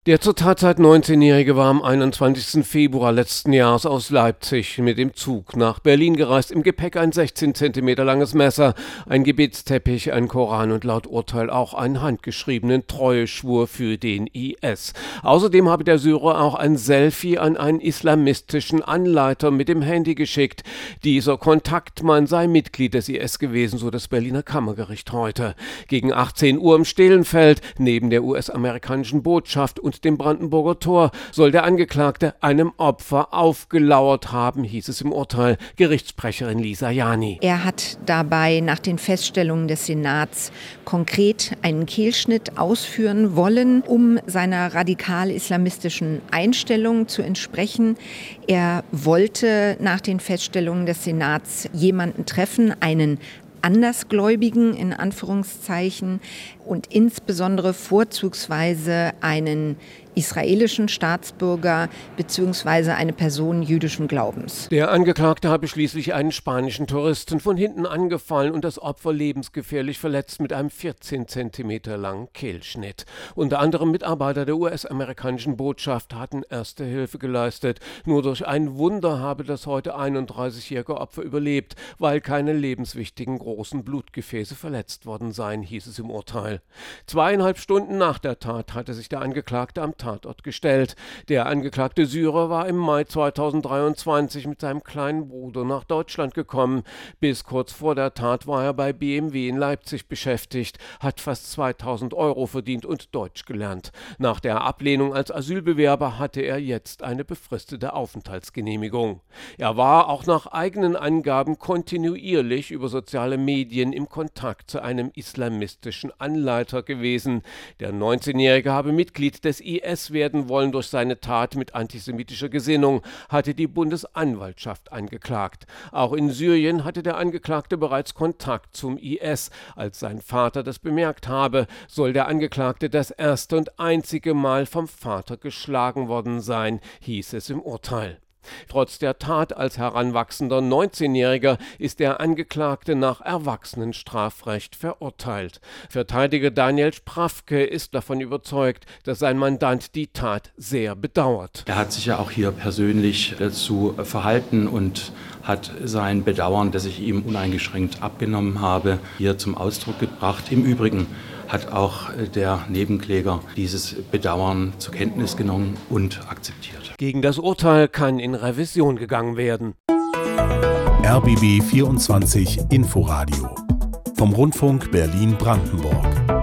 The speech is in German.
Der zur Tatzeit 19-Jährige war am 21. Februar letzten Jahres aus Leipzig mit dem Zug nach Berlin gereist. Im Gepäck ein 16 cm langes Messer, ein Gebetsteppich, ein Koran und laut Urteil auch einen handgeschriebenen Treueschwur für den IS. Außerdem habe der Syrer auch ein Selfie an einen islamistischen Anleiter mit dem Handy geschickt. Dieser Kontaktmann sei Mitglied des IS gewesen, so das Berliner Kammergericht heute. Gegen 18 Uhr im Stehlenfeld, neben der US-amerikanischen Botschaft und dem Brandenburger Tor, soll der Angeklagte einem Opfer aufgelauert haben, hieß es im Urteil. Gerichtssprecherin Lisa Jani. Er hat dabei nach den Feststellungen des Senats konkret einen Kehlschnitt ausführen wollen, um seiner radikal-islamistischen Einstellung zu entsprechen. Er wollte nach den Feststellungen des Senats jemanden treffen, einen Andersgläubigen in Anführungszeichen und insbesondere vorzugsweise einen israelischen Staatsbürger bzw. eine Person jüdischen Glaubens. Der Angeklagte habe schließlich einen spanischen Touristen von hinten angefallen und das Opfer lebensgefährlich verletzt mit einem 14 cm langen Kehlschnitt. Unter anderem Mitarbeiter der US-amerikanischen Botschaft hatten erste Hilfe geleistet. Nur durch ein Wunder habe das heute 31-jährige Opfer überlebt, weil keine lebenswichtigen großen Blutgefäße verletzt worden seien, hieß es im Urteil. 2,5 Stunden nach der Tat hatte sich der Angeklagte am Tatort gestellt. Der angeklagte Syrer war im Mai 2023 mit seinem kleinen Bruder nach Deutschland gekommen. Bis kurz vor der Tat war er bei BMW in Leipzig beschäftigt, hat fast 2.000 € verdient und Deutsch gelernt. Nach der Ablehnung als Asylbewerber hatte er jetzt eine befristete Aufenthaltsgenehmigung. Er war auch nach eigenen Angaben kontinuierlich über soziale Medien im Kontakt zu einem islamistischen Anleiter gewesen. Der 19-Jährige habe Mitglied des IS werden wollen durch seine Tat mit antisemitischer Gesinnung, hatte die Bundesanwaltschaft angeklagt. Auch in Syrien hatte der Angeklagte bereits Kontakt zum IS. Als sein Vater das bemerkt habe, soll der Angeklagte das erste und einzige Mal vom Vater geschlagen worden sein, hieß es im Urteil. Trotz der Tat als heranwachsender 19-Jähriger ist der Angeklagte nach Erwachsenenstrafrecht verurteilt. Verteidiger Daniel Sprafke ist davon überzeugt, dass sein Mandant die Tat sehr bedauert. Er hat sich ja auch hier persönlich dazu verhalten und hat sein Bedauern, das ich ihm uneingeschränkt abgenommen habe, hier zum Ausdruck gebracht. Im Übrigen hat auch der Nebenkläger dieses Bedauern zur Kenntnis genommen und akzeptiert. Gegen das Urteil kann in Revision gegangen werden. RBB 24 Inforadio vom Rundfunk Berlin-Brandenburg.